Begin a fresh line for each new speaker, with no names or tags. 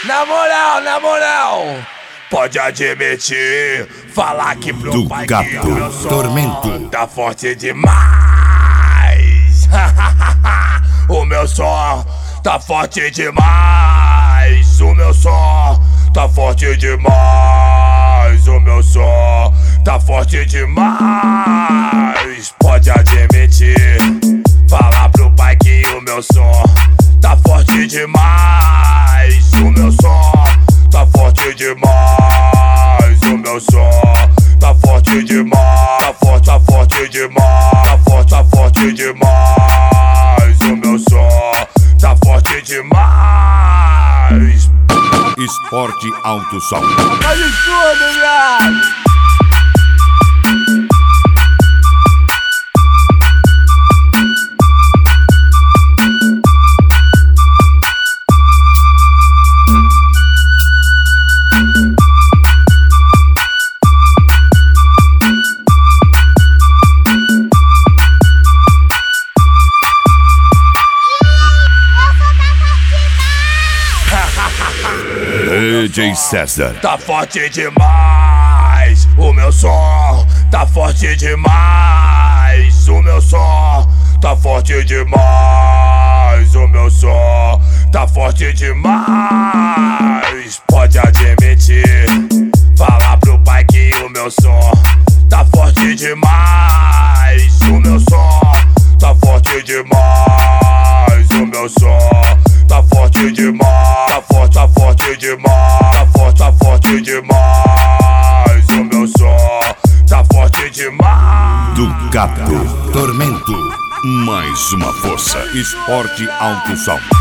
Na moral, pode admitir, falar que pro
do
pai
Gato,
que o meu som
Tormento
tá forte demais. O meu som tá forte demais. O meu som tá forte demais. O meu som tá forte demais. Pode admitir, falar pro pai que o meu som tá forte demais. O meu som tá forte demais. O meu som tá forte demais. Tá forte demais. Tá forte demais. O meu som tá forte demais.
Esporte Alto Som.
Faz tudo, viado.
DJ César.
Tá forte demais. O meu som tá forte demais. O meu som tá forte demais. O meu som tá forte demais. Pode admitir, falar pro pai que o meu som tá forte demais. O meu som tá forte demais. O meu som tá forte demais. Tá forte demais. Tá forte demais. O meu som tá forte demais.
Do Gato, Tormento. Mais uma força. Esporte Alto Som.